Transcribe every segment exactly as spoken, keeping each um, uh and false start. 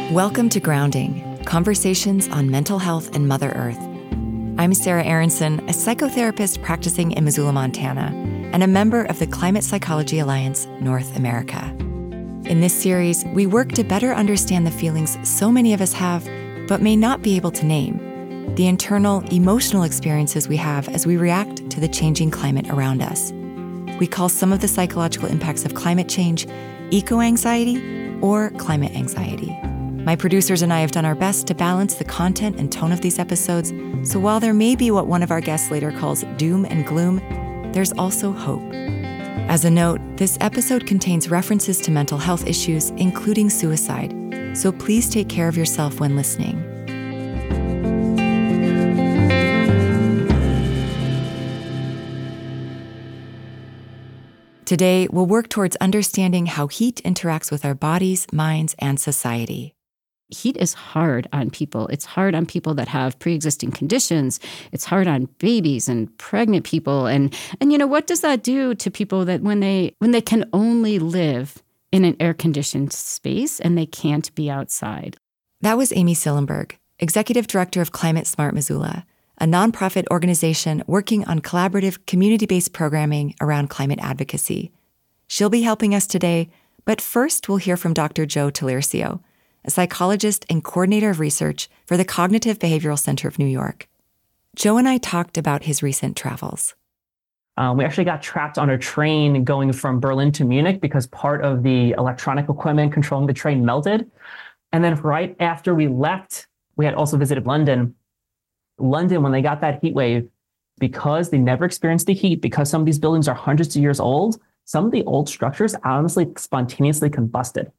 Welcome to Grounding, Conversations on Mental Health and Mother Earth. I'm Sarah Aronson, a psychotherapist practicing in Missoula, Montana, and a member of the Climate Psychology Alliance North America. In this series, we work to better understand the feelings so many of us have, but may not be able to name, the internal, emotional experiences we have as we react to the changing climate around us. We call some of the psychological impacts of climate change eco-anxiety or climate anxiety. My producers and I have done our best to balance the content and tone of these episodes, so while there may be what one of our guests later calls doom and gloom, there's also hope. As a note, this episode contains references to mental health issues, including suicide, so please take care of yourself when listening. Today, we'll work towards understanding how heat interacts with our bodies, minds, and society. Heat is hard on people. It's hard on people that have pre-existing conditions. It's hard on babies and pregnant people. And and you know, what does that do to people that when they when they can only live in an air-conditioned space and they can't be outside? That was Amy Sillenberg, Executive Director of Climate Smart Missoula, a nonprofit organization working on collaborative, community-based programming around climate advocacy. She'll be helping us today, but first we'll hear from Doctor Joe Taliercio, a psychologist and coordinator of research for the Cognitive Behavioral Center of New York. Joe and I talked about his recent travels. Um, we actually got trapped on a train going from Berlin to Munich because part of the electronic equipment controlling the train melted. And then right after we left, we had also visited London. London, when they got that heat wave, because they never experienced the heat, because some of these buildings are hundreds of years old, some of the old structures honestly spontaneously combusted.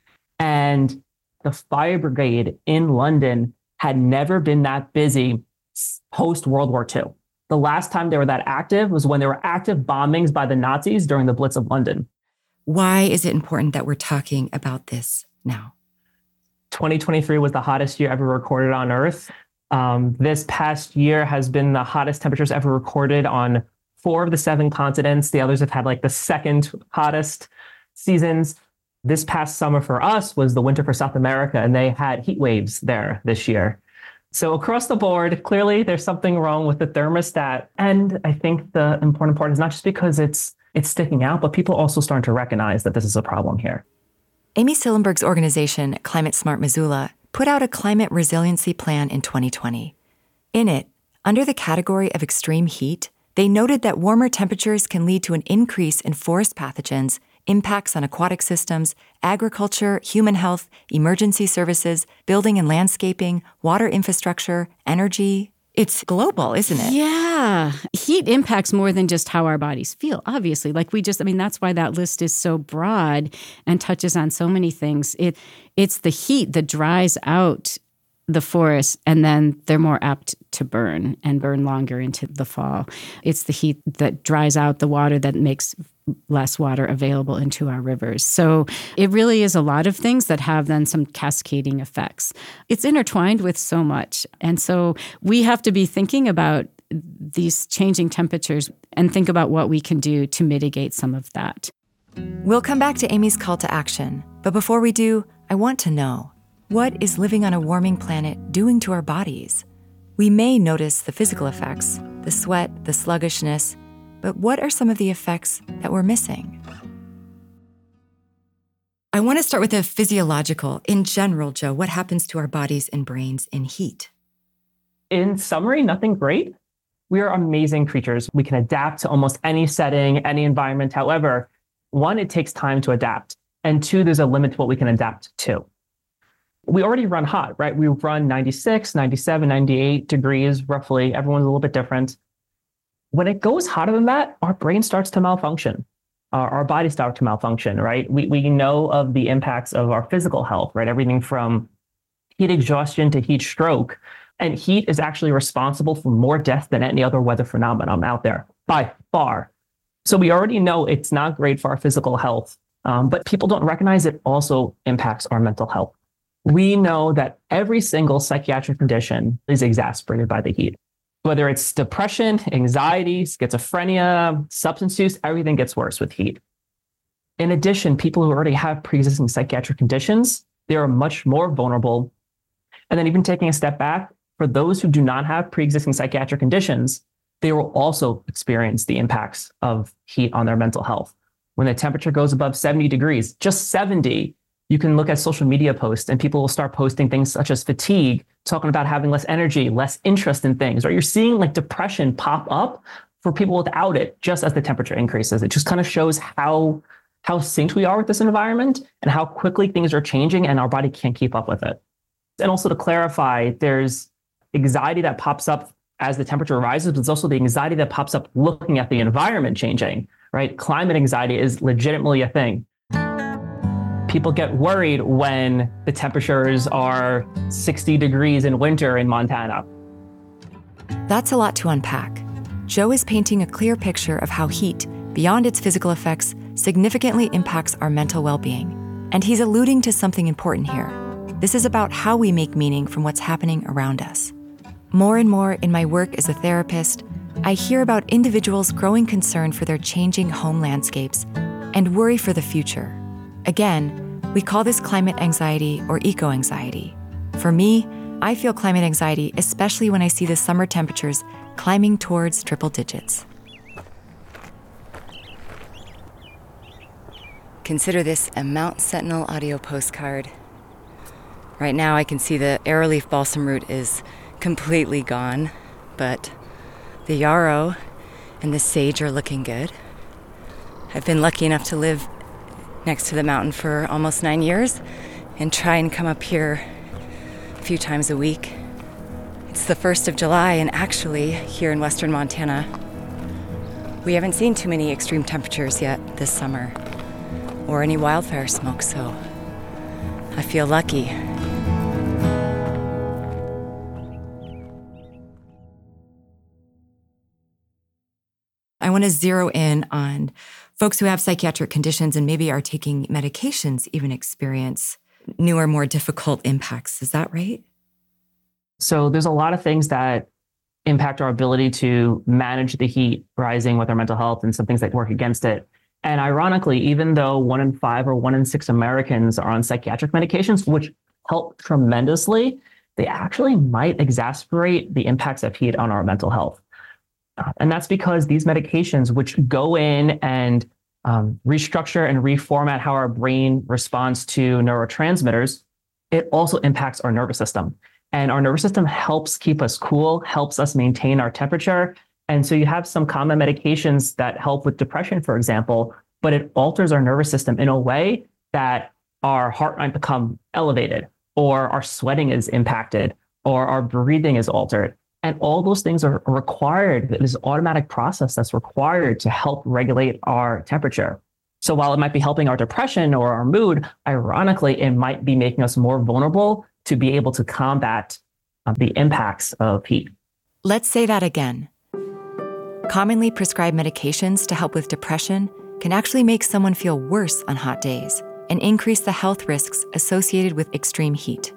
And the fire brigade in London had never been that busy post-World War Two. The last time they were that active was when there were active bombings by the Nazis during the Blitz of London. Why is it important that we're talking about this now? twenty twenty-three was the hottest year ever recorded on Earth. Um, this past year has been the hottest temperatures ever recorded on four of the seven continents. The others have had like the second hottest seasons. This past summer for us was the winter for South America, and they had heat waves there this year. So across the board, clearly there's something wrong with the thermostat. And I think the important part is not just because it's it's sticking out, but people also starting to recognize that this is a problem here. Amy Sillenberg's organization, Climate Smart Missoula, put out a climate resiliency plan in twenty twenty. In it, under the category of extreme heat, they noted that warmer temperatures can lead to an increase in forest pathogens, impacts on aquatic systems, agriculture, human health, emergency services, building and landscaping, water infrastructure, energy. It's global, isn't it? Yeah. Heat impacts more than just how our bodies feel, obviously. Like we just, I mean, that's why that list is so broad and touches on so many things. It, it's the heat that dries out the forest, and then they're more apt to burn and burn longer into the fall. It's the heat that dries out the water that makes less water available into our rivers. So it really is a lot of things that have then some cascading effects. It's intertwined with so much. And so we have to be thinking about these changing temperatures and think about what we can do to mitigate some of that. We'll come back to Amy's call to action. But before we do, I want to know, what is living on a warming planet doing to our bodies? We may notice the physical effects, the sweat, the sluggishness, but what are some of the effects that we're missing? I want to start with the physiological. In general, Joe, what happens to our bodies and brains in heat? In summary, nothing great. We are amazing creatures. We can adapt to almost any setting, any environment. However, one, it takes time to adapt. And two, there's a limit to what we can adapt to. We already run hot, right? We run ninety-six, ninety-seven, ninety-eight degrees, roughly. Everyone's a little bit different. When it goes hotter than that, our brain starts to malfunction. Our, our body starts to malfunction, right? We, we know of the impacts of our physical health, right? Everything from heat exhaustion to heat stroke. And heat is actually responsible for more death than any other weather phenomenon out there, by far. So we already know it's not great for our physical health, um, but people don't recognize it also impacts our mental health. We know that every single psychiatric condition is exacerbated by the heat. Whether it's depression, anxiety, schizophrenia, substance use, everything gets worse with heat. In addition, people who already have pre-existing psychiatric conditions they are much more vulnerable. And then even taking a step back, for those who do not have pre-existing psychiatric conditions, they will also experience the impacts of heat on their mental health. When the temperature goes above seventy degrees, just seventy, you can look at social media posts and people will start posting things such as fatigue, talking about having less energy, less interest in things, or you're seeing like depression pop up for people without it, just as the temperature increases. It just kind of shows how, how synced we are with this environment and how quickly things are changing and our body can't keep up with it. And also to clarify, there's anxiety that pops up as the temperature rises, but there's also the anxiety that pops up looking at the environment changing, right? Climate anxiety is legitimately a thing. People get worried when the temperatures are sixty degrees in winter in Montana. That's a lot to unpack. Joe is painting a clear picture of how heat, beyond its physical effects, significantly impacts our mental well-being. And he's alluding to something important here. This is about how we make meaning from what's happening around us. More and more in my work as a therapist, I hear about individuals' growing concern for their changing home landscapes and worry for the future. Again, we call this climate anxiety or eco-anxiety. For me, I feel climate anxiety, especially when I see the summer temperatures climbing towards triple digits. Consider this a Mount Sentinel audio postcard. Right now I can see the arrowleaf balsam root is completely gone, but the yarrow and the sage are looking good. I've been lucky enough to live next to the mountain for almost nine years and try and come up here a few times a week. It's the first of July, and actually, here in western Montana, we haven't seen too many extreme temperatures yet this summer, or any wildfire smoke, so I feel lucky. I want to zero in on folks who have psychiatric conditions and maybe are taking medications even experience newer, more difficult impacts. Is that right? So there's a lot of things that impact our ability to manage the heat rising with our mental health and some things that work against it. And ironically, even though one in five or one in six Americans are on psychiatric medications, which help tremendously, they actually might exacerbate the impacts of heat on our mental health. And that's because these medications, which go in and um, restructure and reformat how our brain responds to neurotransmitters, it also impacts our nervous system. And our nervous system helps keep us cool, helps us maintain our temperature. And so you have some common medications that help with depression, for example, but it alters our nervous system in a way that our heart might become elevated, or our sweating is impacted, or our breathing is altered. And all those things are required. This automatic process that's required to help regulate our temperature. So while it might be helping our depression or our mood, ironically, it might be making us more vulnerable to be able to combat uh, the impacts of heat. Let's say that again. Commonly prescribed medications to help with depression can actually make someone feel worse on hot days and increase the health risks associated with extreme heat.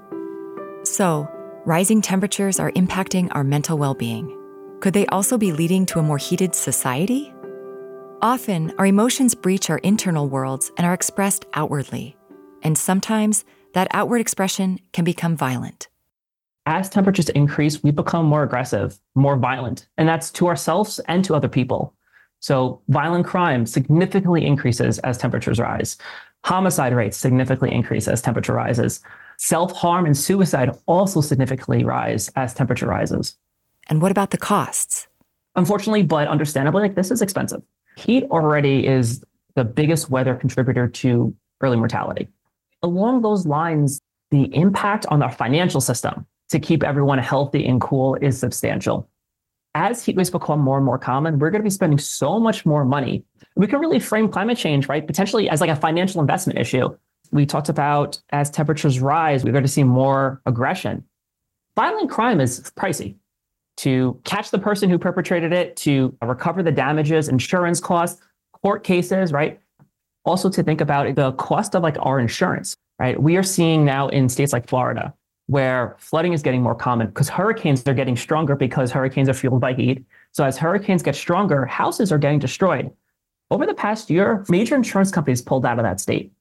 So, rising temperatures are impacting our mental well-being. Could they also be leading to a more heated society? Often, our emotions breach our internal worlds and are expressed outwardly. And sometimes, that outward expression can become violent. As temperatures increase, we become more aggressive, more violent, and that's to ourselves and to other people. So violent crime significantly increases as temperatures rise. Homicide rates significantly increase as temperature rises. Self-harm and suicide also significantly rise as temperature rises. And what about the costs? Unfortunately, but understandably, like this is expensive. Heat already is the biggest weather contributor to early mortality. Along those lines, the impact on our financial system to keep everyone healthy and cool is substantial. As heat waves become more and more common, we're going to be spending so much more money. We can really frame climate change, right, potentially as like a financial investment issue. We talked about as temperatures rise, we're going to see more aggression. Violent crime is pricey. To catch the person who perpetrated it, to recover the damages, insurance costs, court cases, right? Also to think about the cost of like our insurance, right? We are seeing now in states like Florida, where flooding is getting more common because hurricanes are getting stronger because hurricanes are fueled by heat. So as hurricanes get stronger, houses are getting destroyed. Over the past year, major insurance companies pulled out of that state.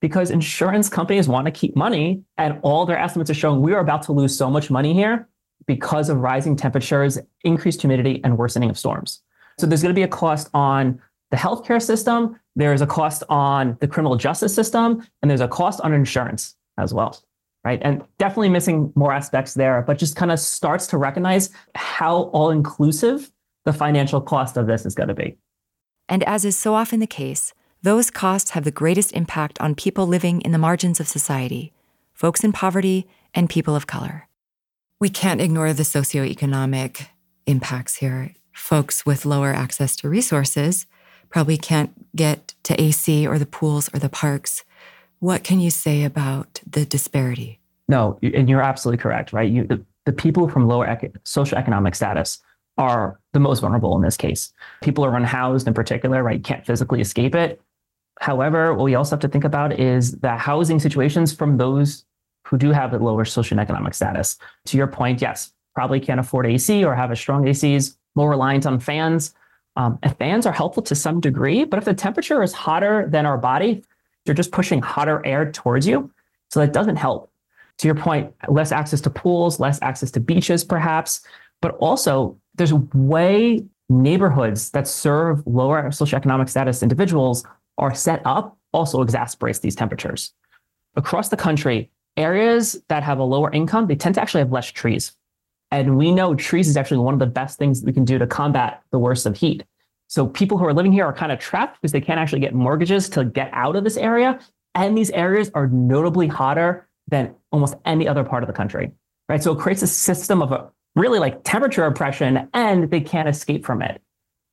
because insurance companies want to keep money, and all their estimates are showing we are about to lose so much money here because of rising temperatures, increased humidity, and worsening of storms. So there's going to be a cost on the healthcare system, there's a cost on the criminal justice system, and there's a cost on insurance as well, right? And definitely missing more aspects there, but just kind of starts to recognize how all-inclusive the financial cost of this is going to be. And as is so often the case, those costs have the greatest impact on people living in the margins of society, folks in poverty and people of color. We can't ignore the socioeconomic impacts here. Folks with lower access to resources probably can't get to A C or the pools or the parks. What can you say about the disparity? No, and you're absolutely correct, right? You, the, the people from lower ec- socioeconomic status are the most vulnerable in this case. People are unhoused in particular, right? You can't physically escape it. However, what we also have to think about is the housing situations from those who do have a lower socioeconomic status. To your point, yes, probably can't afford A C or have a strong A Cs, more reliant on fans. Um, and fans are helpful to some degree, but if the temperature is hotter than our body, you're just pushing hotter air towards you. So that doesn't help. To your point, less access to pools, less access to beaches, perhaps, but also there's way neighborhoods that serve lower socioeconomic status individuals are set up also exacerbates these temperatures. Across the country, areas that have a lower income, they tend to actually have less trees. And we know trees is actually one of the best things we can do to combat the worst of heat. So people who are living here are kind of trapped because they can't actually get mortgages to get out of this area. And these areas are notably hotter than almost any other part of the country, right? So it creates a system of a really like temperature oppression, and they can't escape from it.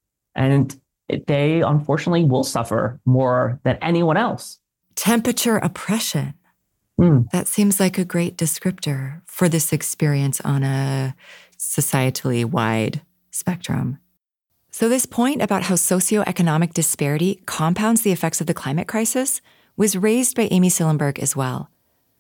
And it, they unfortunately will suffer more than anyone else. Temperature oppression. Mm. That seems like a great descriptor for this experience on a societally wide spectrum. So this point about how socioeconomic disparity compounds the effects of the climate crisis was raised by Amy Sillenberg as well.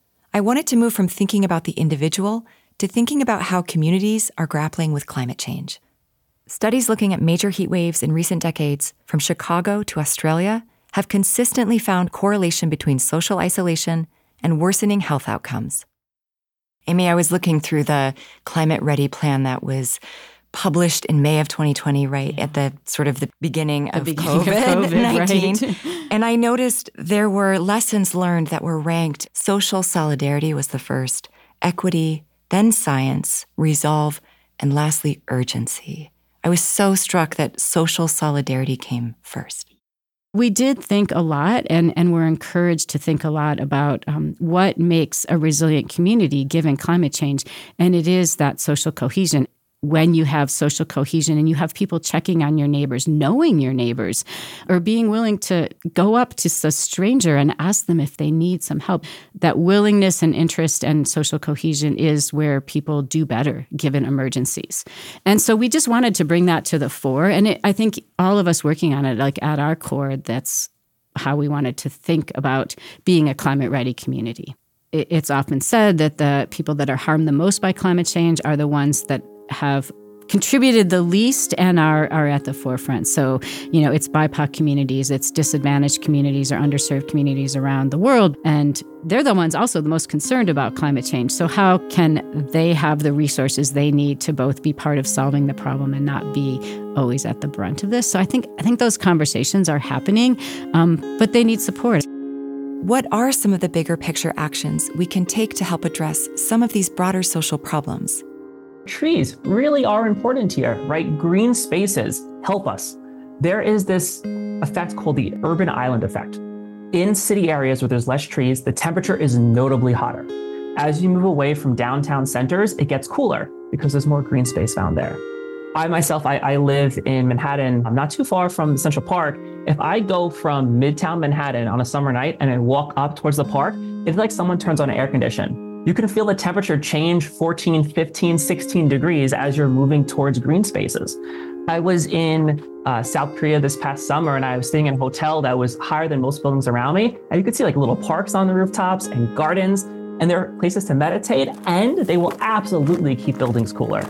I wanted to move from thinking about the individual to thinking about how communities are grappling with climate change. Studies looking at major heat waves in recent decades, from Chicago to Australia, have consistently found correlation between social isolation and worsening health outcomes. Amy, I was looking through the Climate Ready plan that was published in May of twenty twenty, right at the sort of the beginning the of beginning COVID nineteen. Right. And I noticed there were lessons learned that were ranked. Social solidarity was the first, equity, then science, resolve, and lastly, urgency. I was so struck that social solidarity came first. We did think a lot, and, and we're encouraged to think a lot about um, what makes a resilient community given climate change. And it is that social cohesion. When you have social cohesion and you have people checking on your neighbors, knowing your neighbors, or being willing to go up to a stranger and ask them if they need some help, that willingness and interest and social cohesion is where people do better given emergencies. And so we just wanted to bring that to the fore. And it, I think all of us working on it, like at our core, that's how we wanted to think about being a climate-ready community. It, it's often said that the people that are harmed the most by climate change are the ones that have contributed the least and are are at the forefront. So, you know, it's B I P O C communities, it's disadvantaged communities or underserved communities around the world. And they're the ones also the most concerned about climate change. So how can they have the resources they need to both be part of solving the problem and not be always at the brunt of this? So I think I think those conversations are happening, um, but they need support. What are some of the bigger picture actions we can take to help address some of these broader social problems? Trees really are important here, right? Green spaces help us. There is this effect called the urban island effect. In city areas where there's less trees, the temperature is notably hotter. As you move away from downtown centers, it gets cooler because there's more green space found there. I myself, I, I live in Manhattan. I'm not too far from Central Park. If I go from Midtown Manhattan on a summer night and I walk up towards the park, it's like someone turns on an air condition. You can feel the temperature change fourteen, fifteen, sixteen degrees as you're moving towards green spaces. I was in uh, South Korea this past summer and I was staying in a hotel that was higher than most buildings around me. And you could see like little parks on the rooftops and gardens, and there are places to meditate, and they will absolutely keep buildings cooler.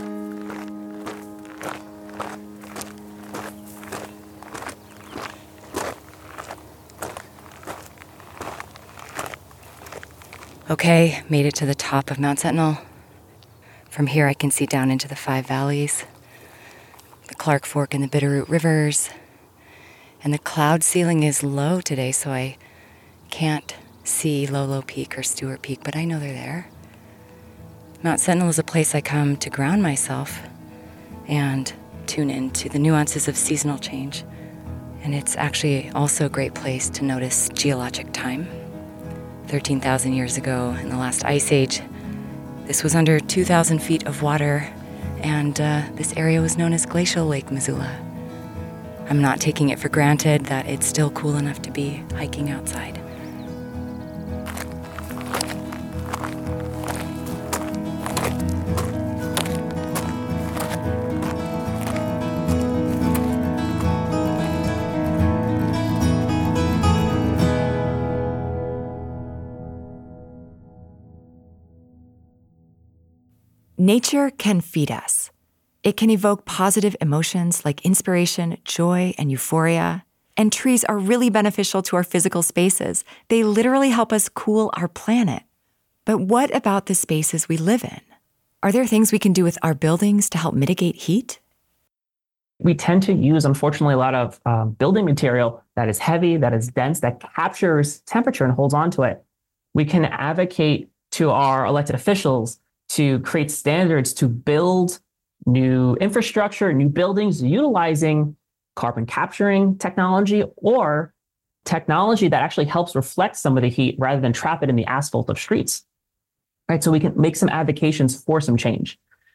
Okay, made it to the top of Mount Sentinel. From here I can see down into the Five Valleys, the Clark Fork and the Bitterroot Rivers. And the cloud ceiling is low today, so I can't see Lolo Peak or Stewart Peak, but I know they're there. Mount Sentinel is a place I come to ground myself and tune in to the nuances of seasonal change. And it's actually also a great place to notice geologic time. thirteen thousand years ago, in the last ice age, this was under two thousand feet of water, and uh, this area was known as Glacial Lake Missoula. I'm not taking it for granted that it's still cool enough to be hiking outside. Nature can feed us. It can evoke positive emotions like inspiration, joy, and euphoria. And trees are really beneficial to our physical spaces. They literally help us cool our planet. But what about the spaces we live in? Are there things we can do with our buildings to help mitigate heat? We tend to use, unfortunately, a lot of um, building material that is heavy, that is dense, that captures temperature and holds on to it. We can advocate to our elected officials to create standards to build new infrastructure, new buildings, utilizing carbon capturing technology or technology that actually helps reflect some of the heat rather than trap it in the asphalt of streets. Right? So we can make some advocations for some change.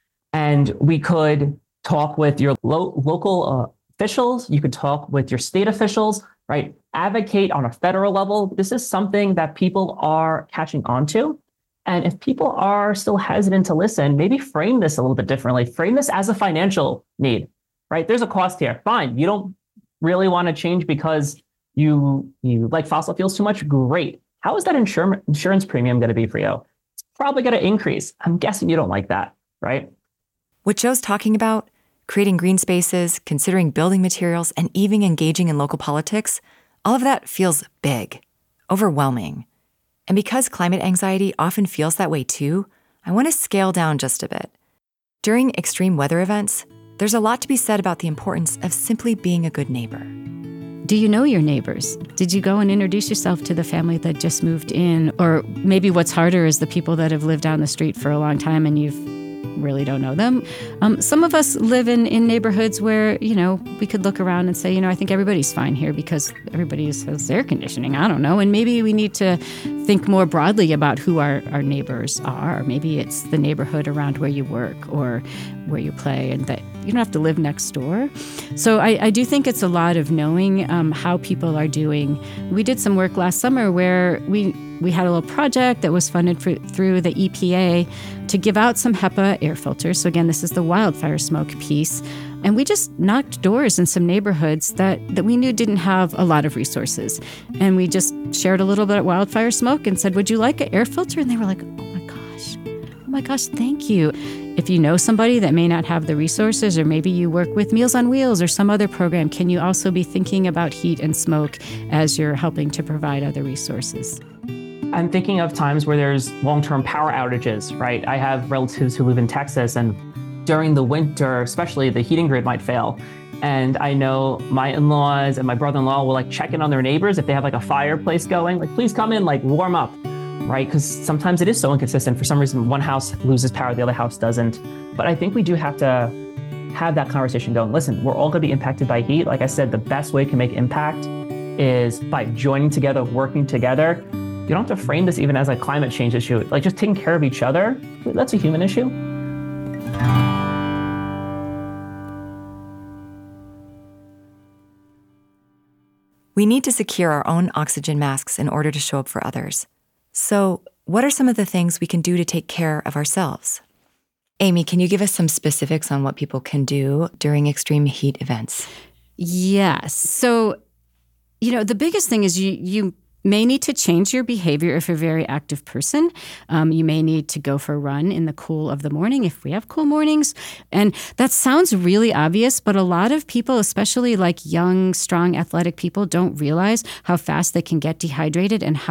And we could talk with your lo- local uh, officials. You could talk with your state officials, right? Advocate on a federal level. This is something that people are catching on to. And if people are still hesitant to listen, maybe frame this a little bit differently. Frame this as a financial need, right? There's a cost here. Fine. You don't really want to change because you you like fossil fuels too much. Great. How is that insur- insurance premium going to be for you? It's probably going to increase. I'm guessing you don't like that, right? What Joe's talking about, creating green spaces, considering building materials, and even engaging in local politics, all of that feels big, overwhelming. And because climate anxiety often feels that way too, I want to scale down just a bit. During extreme weather events, there's a lot to be said about the importance of simply being a good neighbor. Do you know your neighbors? Did you go and introduce yourself to the family that just moved in? Or maybe what's harder is the people that have lived down the street for a long time and you've really don't know them. Um, some of us live in, in neighborhoods where, you know, we could look around and say, you know, I think everybody's fine here because everybody has air conditioning. I don't know. And maybe we need to think more broadly about who our, our neighbors are. Maybe it's the neighborhood around where you work or where you play, and that you don't have to live next door. So I, I do think it's a lot of knowing um, how people are doing. We did some work last summer where we we had a little project that was funded for, through the E P A to give out some HEPA air filters. So again, this is the wildfire smoke piece. And we just knocked doors in some neighborhoods that, that we knew didn't have a lot of resources. And we just shared a little bit of wildfire smoke and said, would you like an air filter? And they were like, oh my gosh, oh my gosh, thank you. If you know somebody that may not have the resources, or maybe you work with Meals on Wheels or some other program, can you also be thinking about heat and smoke as you're helping to provide other resources? I'm thinking of times where there's long-term power outages, right? I have relatives who live in Texas, and during the winter, especially, the heating grid might fail. And I know my in-laws and my brother-in-law will like check in on their neighbors if they have like a fireplace going, like, please come in, like warm up, right? Because sometimes it is so inconsistent. For some reason, one house loses power, the other house doesn't. But I think we do have to have that conversation going. Listen, we're all gonna be impacted by heat. Like I said, the best way to make impact is by joining together, working together. You don't have to frame this even as a climate change issue. Like just taking care of each other, that's a human issue. We need to secure our own oxygen masks in order to show up for others. So, what are some of the things we can do to take care of ourselves? Amy, can you give us some specifics on what people can do during extreme heat events? Yes. So, you know, the biggest thing is you you may need to change your behavior if you're a very active person. Um, you may need to go for a run in the cool of the morning if we have cool mornings. And that sounds really obvious, but a lot of people, especially like young, strong, athletic people, don't realize how fast they can get dehydrated and how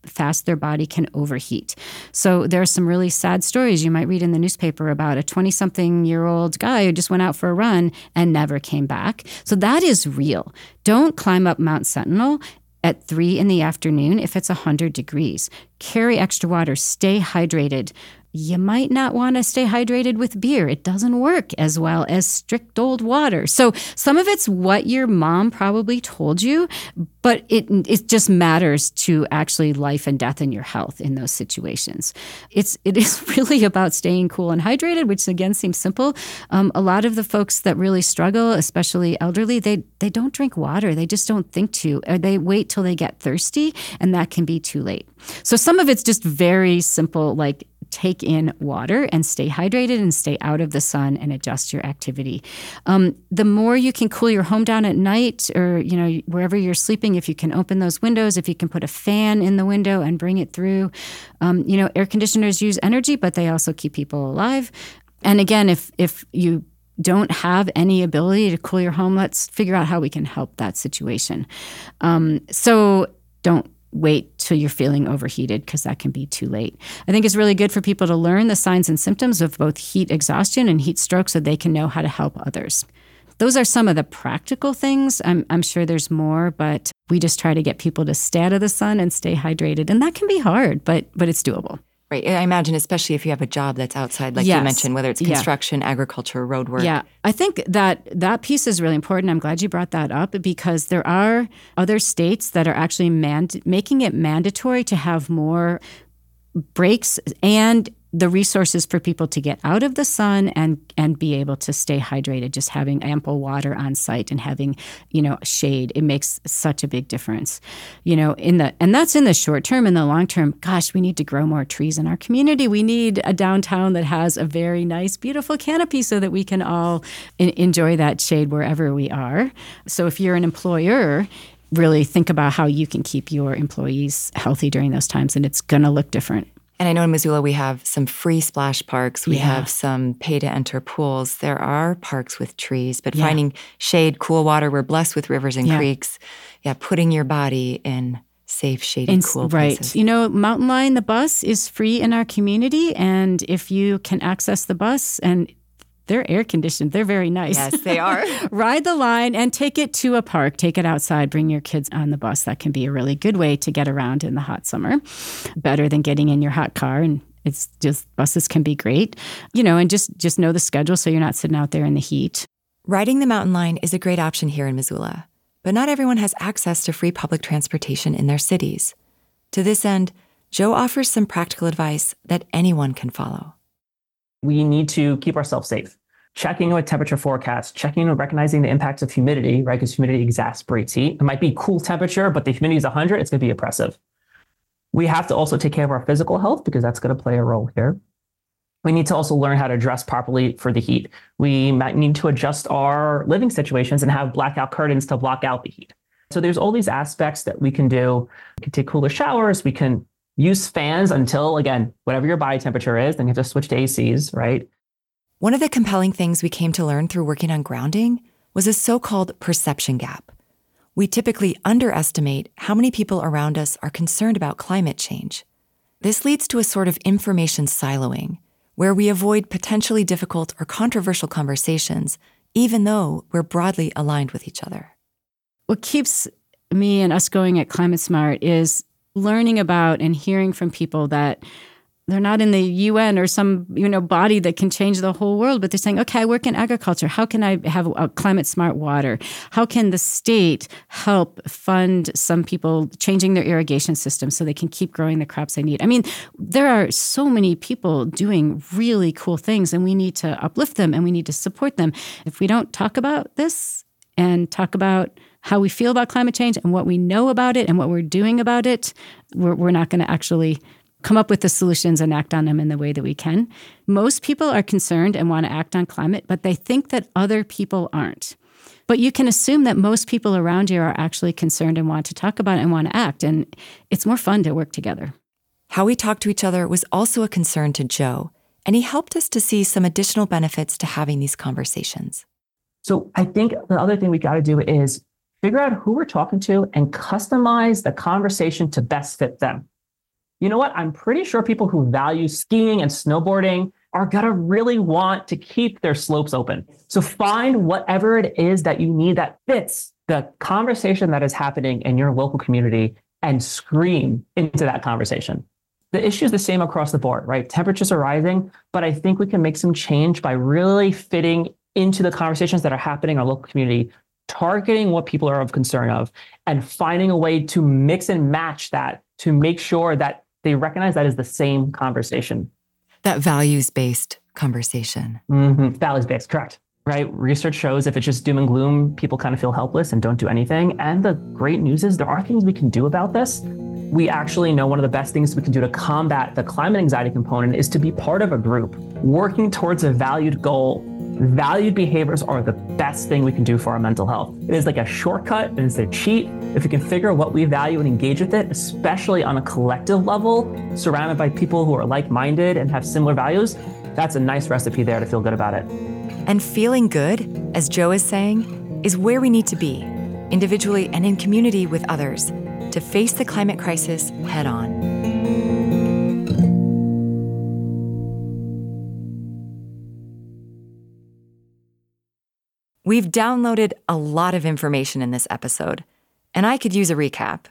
fast their body can overheat. So there are some really sad stories you might read in the newspaper about a twenty-something-year-old guy who just went out for a run and never came back. So that is real. Don't climb up Mount Sentinel at three in the afternoon if it's one hundred degrees. Carry extra water. Stay hydrated. You might not want to stay hydrated with beer. It doesn't work as well as strict old water. So some of it's what your mom probably told you, but it it just matters to actually life and death and your health in those situations. It's it is really about staying cool and hydrated, which again seems simple. Um, a lot of the folks that really struggle, especially elderly, they they don't drink water. They just don't think to, or they wait till they get thirsty, and that can be too late. So some of it's just very simple, like take in water and stay hydrated and stay out of the sun and adjust your activity. Um, the more you can cool your home down at night or, you know, wherever you're sleeping, if you can open those windows, if you can put a fan in the window and bring it through. Um, you know, air conditioners use energy, but they also keep people alive. And again, if if you don't have any ability to cool your home, let's figure out how we can help that situation. Um, so don't wait till you're feeling overheated because that can be too late. I think it's really good for people to learn the signs and symptoms of both heat exhaustion and heat stroke so they can know how to help others. Those are some of the practical things. I'm, I'm sure there's more, but we just try to get people to stay out of the sun and stay hydrated. And that can be hard, but but it's doable. Right. I imagine, especially if you have a job that's outside, like yes. you mentioned, whether it's construction, yeah. agriculture, road work. Yeah. I think that that piece is really important. I'm glad you brought that up because there are other states that are actually mand- making it mandatory to have more breaks and the resources for people to get out of the sun and and be able to stay hydrated. Just having ample water on site and having, you know, shade, it makes such a big difference. You know, in the and that's in the short term. In the long term, gosh, we need to grow more trees in our community. We need a downtown that has a very nice, beautiful canopy so that we can all in, enjoy that shade wherever we are. So if you're an employer, really think about how you can keep your employees healthy during those times, and it's going to look different. And I know in Missoula we have some free splash parks. We yeah. have some pay-to-enter pools. There are parks with trees, but yeah. finding shade, cool water. We're blessed with rivers and yeah. creeks. Yeah, putting your body in safe, shady, in, cool right. places. You know, Mountain Line, the bus is free in our community, and if you can access the bus and they're air conditioned. They're very nice. Yes, they are. Ride the line and take it to a park. Take it outside. Bring your kids on the bus. That can be a really good way to get around in the hot summer. Better than getting in your hot car. And it's just, buses can be great. You know, and just, just know the schedule so you're not sitting out there in the heat. Riding the Mountain Line is a great option here in Missoula. But not everyone has access to free public transportation in their cities. To this end, Joe offers some practical advice that anyone can follow. We need to keep ourselves safe. Checking with temperature forecasts, checking and recognizing the impacts of humidity, right? Because humidity exasperates heat. It might be cool temperature, but the humidity is one hundred, it's going to be oppressive. We have to also take care of our physical health because that's going to play a role here. We need to also learn how to dress properly for the heat. We might need to adjust our living situations and have blackout curtains to block out the heat. So there's all these aspects that we can do. We can take cooler showers. We can use fans until, again, whatever your body temperature is, then you have to switch to A Cs, right? One of the compelling things we came to learn through working on grounding was a so-called perception gap. We typically underestimate how many people around us are concerned about climate change. This leads to a sort of information siloing, where we avoid potentially difficult or controversial conversations, even though we're broadly aligned with each other. What keeps me and us going at Climate Smart is learning about and hearing from people that they're not in the U N or some, you know, body that can change the whole world, but they're saying, okay, I work in agriculture. How can I have a climate smart water? How can the state help fund some people changing their irrigation system so they can keep growing the crops they need? I mean, there are so many people doing really cool things, and we need to uplift them and we need to support them. If we don't talk about this and talk about how we feel about climate change and what we know about it and what we're doing about it, we're, we're not going to actually come up with the solutions and act on them in the way that we can. Most people are concerned and want to act on climate, but they think that other people aren't. But you can assume that most people around you are actually concerned and want to talk about it and want to act, and it's more fun to work together. How we talk to each other was also a concern to Joe, and he helped us to see some additional benefits to having these conversations. So I think the other thing we got to do is figure out who we're talking to and customize the conversation to best fit them. you know what? I'm pretty sure people who value skiing and snowboarding are going to really want to keep their slopes open. So find whatever it is that you need that fits the conversation that is happening in your local community and scream into that conversation. The issue is the same across the board, right? Temperatures are rising, but I think we can make some change by really fitting into the conversations that are happening in our local community, targeting what people are of concern of, and finding a way to mix and match that to make sure that they recognize that is the same conversation. That values-based conversation. Mm-hmm. Values-based, correct. Right? Research shows if it's just doom and gloom, people kind of feel helpless and don't do anything. And the great news is there are things we can do about this. We actually know one of the best things we can do to combat the climate anxiety component is to be part of a group working towards a valued goal. Valued behaviors are the best thing we can do for our mental health. It is like a shortcut and it's a cheat. If we can figure out what we value and engage with it, especially on a collective level, surrounded by people who are like-minded and have similar values, that's a nice recipe there to feel good about it. And feeling good, as Joe is saying, is where we need to be, individually and in community with others, to face the climate crisis head on. We've downloaded a lot of information in this episode, and I could use a recap.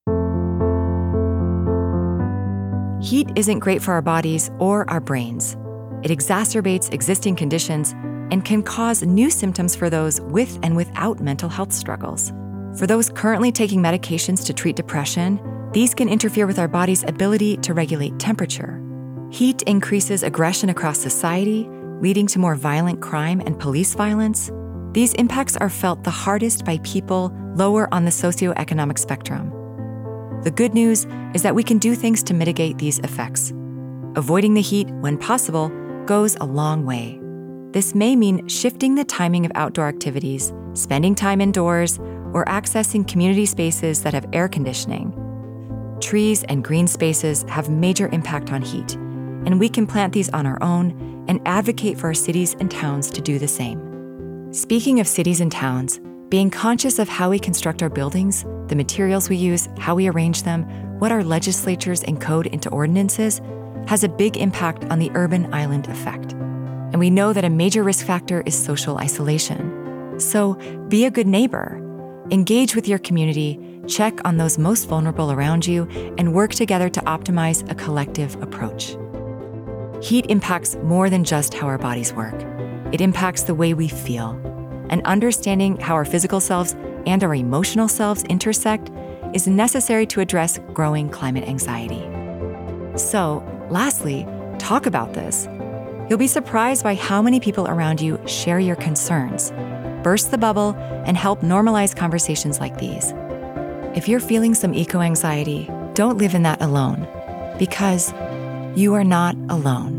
Heat isn't great for our bodies or our brains. It exacerbates existing conditions and can cause new symptoms for those with and without mental health struggles. For those currently taking medications to treat depression, these can interfere with our body's ability to regulate temperature. Heat increases aggression across society, leading to more violent crime and police violence. These impacts are felt the hardest by people lower on the socioeconomic spectrum. The good news is that we can do things to mitigate these effects. Avoiding the heat, when possible, goes a long way. This may mean shifting the timing of outdoor activities, spending time indoors, or accessing community spaces that have air conditioning. Trees and green spaces have major impact on heat, and we can plant these on our own and advocate for our cities and towns to do the same. Speaking of cities and towns, being conscious of how we construct our buildings, the materials we use, how we arrange them, what our legislatures encode into ordinances, has a big impact on the urban island effect. And we know that a major risk factor is social isolation. So be a good neighbor. Engage with your community, check on those most vulnerable around you, and work together to optimize a collective approach. Heat impacts more than just how our bodies work. It impacts the way we feel. And understanding how our physical selves and our emotional selves intersect is necessary to address growing climate anxiety. So, lastly, talk about this. You'll be surprised by how many people around you share your concerns. Burst the bubble and help normalize conversations like these. If you're feeling some eco-anxiety, don't live in that alone, because you are not alone.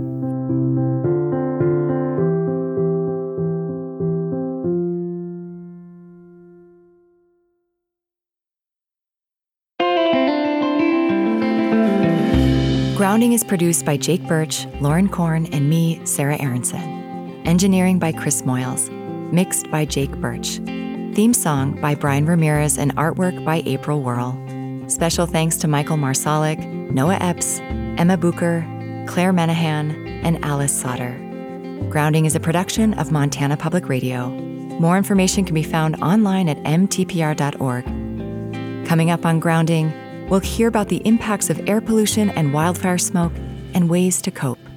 Grounding is produced by Jake Birch, Lauren Korn, and me, Sarah Aronson. Engineering by Chris Moyles. Mixed by Jake Birch. Theme song by Brian Ramirez and artwork by April Whirl. Special thanks to Michael Marsalic, Noah Epps, Emma Bucher, Claire Menahan, and Alice Sauter. Grounding is a production of Montana Public Radio. More information can be found online at m t p r dot org. Coming up on Grounding, we'll hear about the impacts of air pollution and wildfire smoke and ways to cope.